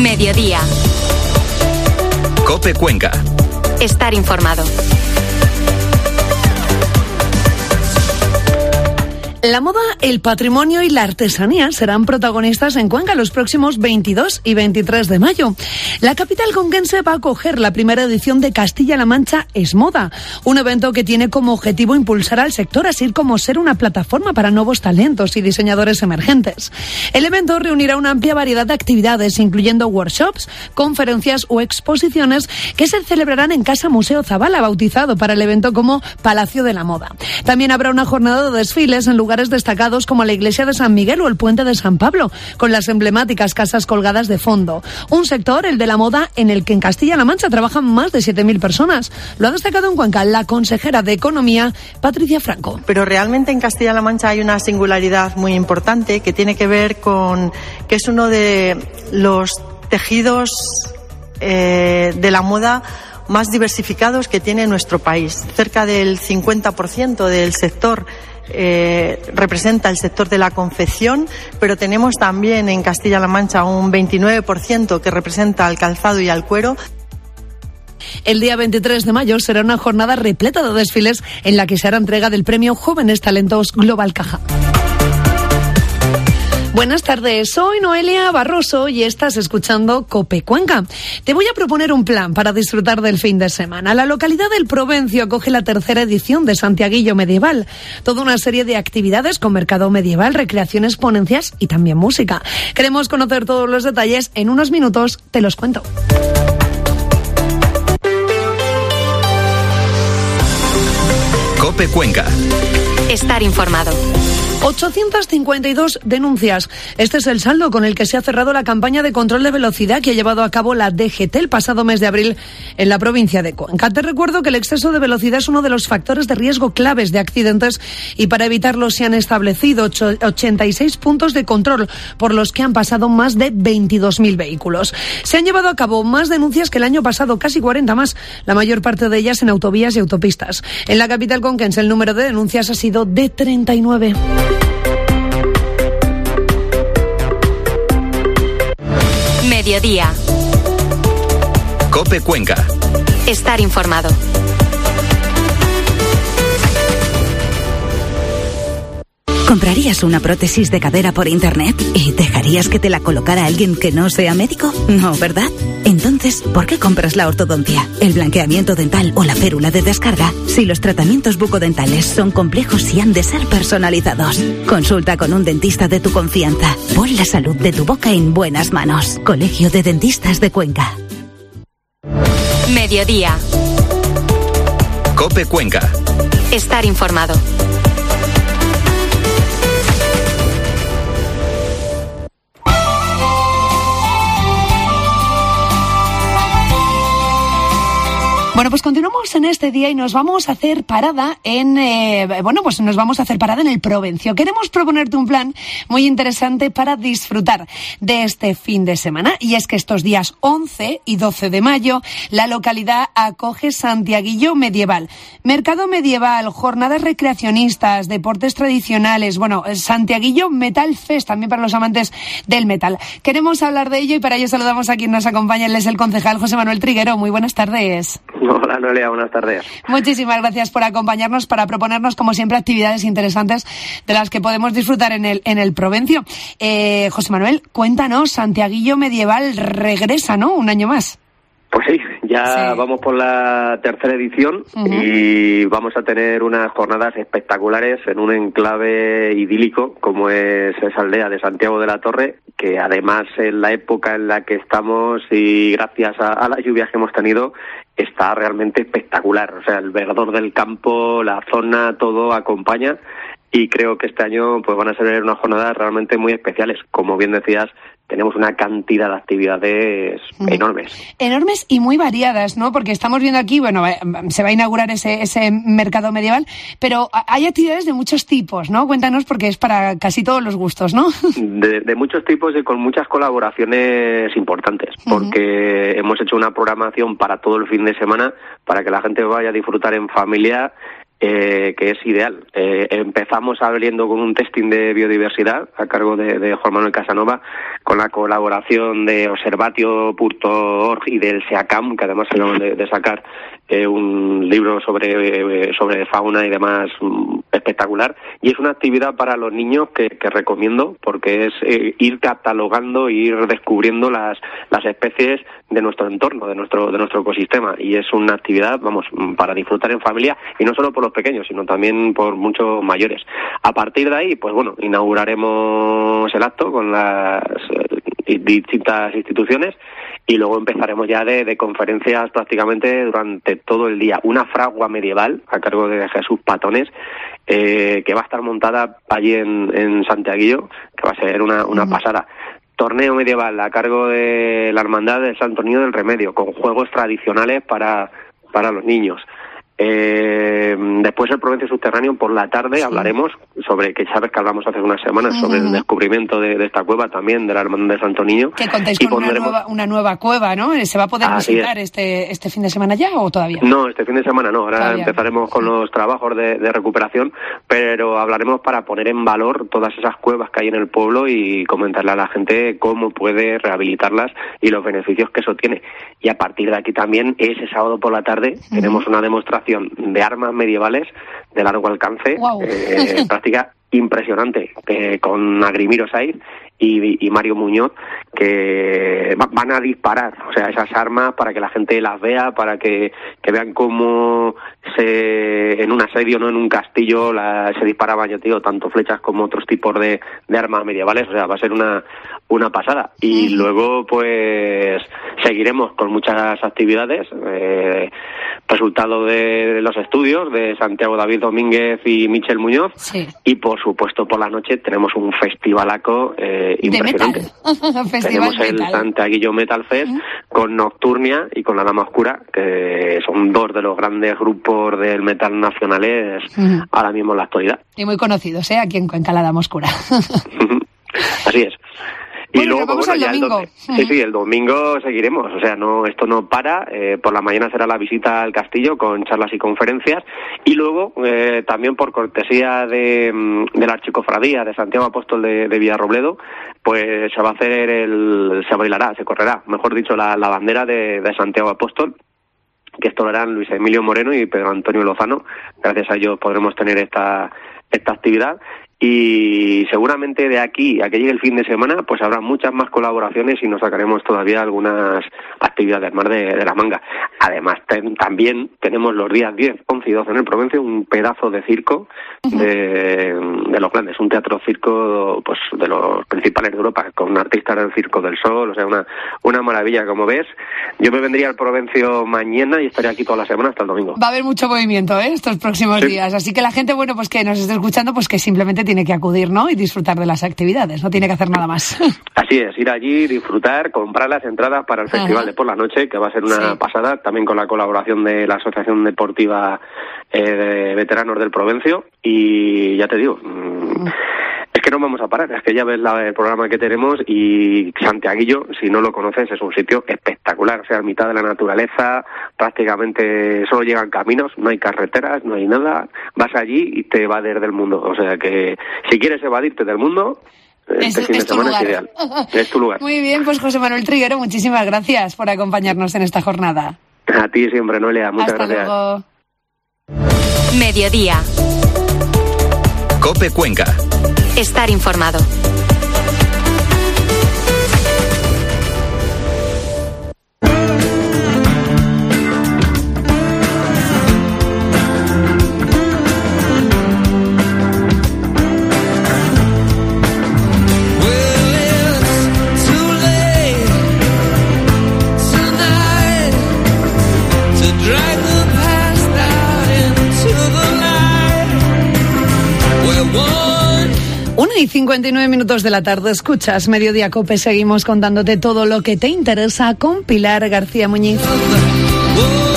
Mediodía. COPE Cuenca. Estar informado. La moda, el patrimonio y la artesanía serán protagonistas en Cuenca los próximos 22 y 23 de mayo. La capital conquense va a acoger la primera edición de Castilla-La Mancha Es Moda, un evento que tiene como objetivo impulsar al sector, así como ser una plataforma para nuevos talentos y diseñadores emergentes. El evento reunirá una amplia variedad de actividades, incluyendo workshops, conferencias o exposiciones que se celebrarán en Casa Museo Zabala, bautizado para el evento como Palacio de la Moda. También habrá una jornada de desfiles en lugares destacados como la iglesia de San Miguel o el puente de San Pablo, con las emblemáticas casas colgadas de fondo. Un sector, el de la moda, en el que en Castilla-La Mancha trabajan más de 7.000 personas. Lo ha destacado en Cuenca la consejera de Economía, Patricia Franco. Pero realmente en Castilla-La Mancha hay una singularidad muy importante que tiene que ver con que es uno de los tejidos de la moda más diversificados que tiene nuestro país. Cerca del 50% del sector representa el sector de la confección, pero tenemos también en Castilla-La Mancha un 29% que representa al calzado y al cuero. El día 23 de mayo será una jornada repleta de desfiles en la que se hará entrega del premio Jóvenes Talentos Global Caja. Buenas tardes, soy Noelia Barroso y estás escuchando COPE Cuenca. Te voy a proponer un plan para disfrutar del fin de semana. La localidad del Provencio acoge la tercera edición de Santiaguillo Medieval. Toda una serie de actividades con mercado medieval, recreaciones, ponencias y también música. Queremos conocer todos los detalles. En unos minutos te los cuento. COPE Cuenca. Estar informado. 852 denuncias. Este es el saldo con el que se ha cerrado la campaña de control de velocidad que ha llevado a cabo la DGT el pasado mes de abril en la provincia de Cuenca. Te recuerdo que el exceso de velocidad es uno de los factores de riesgo claves de accidentes y para evitarlo se han establecido 86 puntos de control por los que han pasado más de 22.000 vehículos. Se han llevado a cabo más denuncias que el año pasado, casi 40 más, la mayor parte de ellas en autovías y autopistas. En la capital conquense el número de denuncias ha sido de 39. Mediodía. COPE Cuenca. Estar informado. ¿Comprarías una prótesis de cadera por internet y dejarías que te la colocara alguien que no sea médico? No, ¿verdad? Entonces, ¿por qué compras la ortodoncia, el blanqueamiento dental o la férula de descarga si los tratamientos bucodentales son complejos y han de ser personalizados? Consulta con un dentista de tu confianza. Pon la salud de tu boca en buenas manos. Colegio de Dentistas de Cuenca. Mediodía. COPE Cuenca. Estar informado. Bueno, pues continuamos en este día y nos vamos a hacer parada en el Provencio. Queremos proponerte un plan muy interesante para disfrutar de este fin de semana. Y es que estos días 11 y 12 de mayo, la localidad acoge Santiaguillo Medieval. Mercado medieval, jornadas recreacionistas, deportes tradicionales. Bueno, Santiaguillo Metal Fest, también para los amantes del metal. Queremos hablar de ello y para ello saludamos a quien nos acompaña. Él es el concejal José Manuel Triguero. Muy buenas tardes. Hola Noelia, buenas tardes. Muchísimas gracias por acompañarnos para proponernos, como siempre, actividades interesantes de las que podemos disfrutar en el Provencio. José Manuel, cuéntanos, Santiaguillo Medieval regresa, ¿no? Un año más. Pues sí, ya vamos por la tercera edición y vamos a tener unas jornadas espectaculares en un enclave idílico como es esa aldea de Santiago de la Torre, que además en la época en la que estamos y gracias a las lluvias que hemos tenido está realmente espectacular. O sea, el verdor del campo, la zona, todo acompaña y creo que este año pues van a ser unas jornadas realmente muy especiales. Como bien decías, tenemos una cantidad de actividades enormes. Enormes y muy variadas, ¿no? Porque estamos viendo aquí, bueno, se va a inaugurar ese mercado medieval, pero hay actividades de muchos tipos, ¿no? Cuéntanos, porque es para casi todos los gustos, ¿no? De muchos tipos y con muchas colaboraciones importantes, porque hemos hecho una programación para todo el fin de semana, para que la gente vaya a disfrutar en familia que es ideal. Empezamos abriendo con un testing de biodiversidad a cargo de Juan Manuel Casanova, con la colaboración de Observatio.org y del SEACAM, que además acaban de sacar un libro sobre fauna y demás espectacular, y es una actividad para los niños que recomiendo, porque es ir catalogando, ir descubriendo las especies de nuestro entorno, de nuestro ecosistema, y es una actividad, vamos, para disfrutar en familia, y no solo por los pequeños, sino también por muchos mayores. A partir de ahí, pues bueno, inauguraremos el acto con las distintas instituciones, y luego empezaremos ya de conferencias prácticamente durante todo el día. Una fragua medieval a cargo de Jesús Patones, que va a estar montada allí en Santiaguillo, que va a ser una pasada. Torneo medieval a cargo de la Hermandad del Santo Niño del Remedio, con juegos tradicionales para los niños. Después el Provencio Subterráneo por la tarde hablaremos sobre, que sabes que hablamos hace unas semanas, sobre el descubrimiento de esta cueva también, de la Hermandad de Santo Niño. Que contáis con una nueva cueva, ¿no? ¿Se va a poder visitar este fin de semana ya o todavía? No, este fin de semana no, ahora empezaremos con los trabajos de recuperación, pero hablaremos para poner en valor todas esas cuevas que hay en el pueblo y comentarle a la gente cómo puede rehabilitarlas y los beneficios que eso tiene. Y a partir de aquí también, ese sábado por la tarde, tenemos una demostración de armas medievales de largo alcance, práctica impresionante, con Agrimiro Saiz y Mario Muñoz, que van a disparar, o sea, esas armas para que la gente las vea, para que vean cómo en un asedio, no en un castillo, se disparaban, yo te digo, tanto flechas como otros tipos de armas medievales. O sea, va a ser una pasada. Y luego, pues, seguiremos con muchas actividades, resultado de los estudios de Santiago David Domínguez y Michel Muñoz, y por supuesto por la noche tenemos un festivalaco impresionante. Tenemos el Santiaguillo Metal Fest con Nocturnia y con La Dama Oscura, que son dos de los grandes grupos del metal nacionales ahora mismo en la actualidad. Y muy conocidos, aquí en Cuenca, La Dama Oscura. Así es. Y luego, vamos al domingo. El domingo seguiremos, o sea, esto no para. Por la mañana será la visita al castillo con charlas y conferencias, y luego también por cortesía de la Archicofradía de Santiago Apóstol de Villarrobledo, pues se va a hacer se correrá, mejor dicho, la bandera de Santiago Apóstol, que esto lo harán Luis Emilio Moreno y Pedro Antonio Lozano. Gracias a ellos podremos tener esta actividad. Y seguramente de aquí a que llegue el fin de semana, pues habrá muchas más colaboraciones y nos sacaremos todavía algunas actividades más de la manga. Además, también tenemos los días 10, 11 y 12 en el Provencio un pedazo de circo de los grandes, un teatro-circo pues de los principales de Europa, con artistas del Circo del Sol, o sea, una maravilla, como ves. Yo me vendría al Provencio mañana y estaré aquí toda la semana hasta el domingo. Va a haber mucho movimiento estos próximos días, así que la gente, bueno, pues que nos esté escuchando, pues que simplemente tiene que acudir, ¿no? Y disfrutar de las actividades, no tiene que hacer nada más. Así es, ir allí, disfrutar, comprar las entradas para el festival de por la noche, que va a ser una pasada, también con la colaboración de la Asociación Deportiva de Veteranos del Provencio, y ya te digo, es que no vamos a parar, es que ya ves el programa que tenemos, y Santiaguillo, si no lo conoces, es un sitio espectacular, o sea, a mitad de la naturaleza, prácticamente solo llegan caminos, no hay carreteras, no hay nada, vas allí y te evades del mundo, o sea que si quieres evadirte del mundo, este fin de semana es ideal, es tu lugar. Muy bien, pues José Manuel Triguero, muchísimas gracias por acompañarnos en esta jornada. A ti siempre, Noelia, muchas gracias. Luego. Mediodía. COPE Cuenca. Estar informado. Y 59 minutos de la tarde, escuchas Mediodía COPE, seguimos contándote todo lo que te interesa con Pilar García Muñiz.